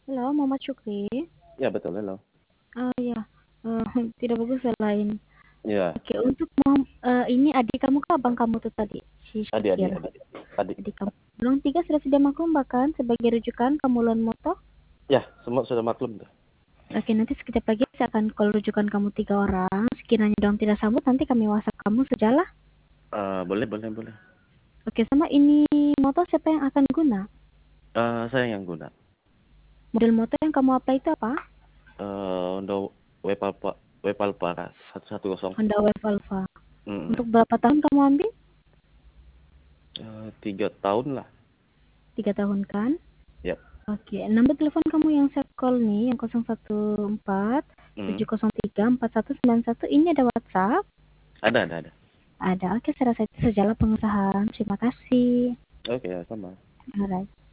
Halo, Muhammad Syukri. Ya betul, halo. Ya, tidak bagus selain. Ya, Oke, untuk ini adik kamu ke abang kamu tuh tadi, si adik, adik, Syakir. adik, adik. Adik kamu. Belum tiga sudah sedia maklum bahkan sebagai rujukan kamu Lon Moto. Ya, semua sudah maklum tuh. Oke, nanti sekejap lagi saya akan call rujukan kamu 3 orang. Sekiranya dong tidak sambut, nanti kami WhatsApp kamu sejalah. Boleh, boleh, boleh. Oke, sama ini moto siapa yang akan guna? Saya yang guna. Model moto yang kamu apply itu apa? Untuk Wepalpa 110. Honda Wave Alpha. Hmm, Untuk berapa tahun kamu ambil? 3 tahun lah. 3 tahun kan? Ya. Oke, nomor telepon kamu yang saya call nih, yang 014 Hmm. 703 4191, ini ada WhatsApp? Ada. Ada. Oke, saya rasa itu sajalah pengusahaan. Terima kasih. Oke, ya, sama. Alright.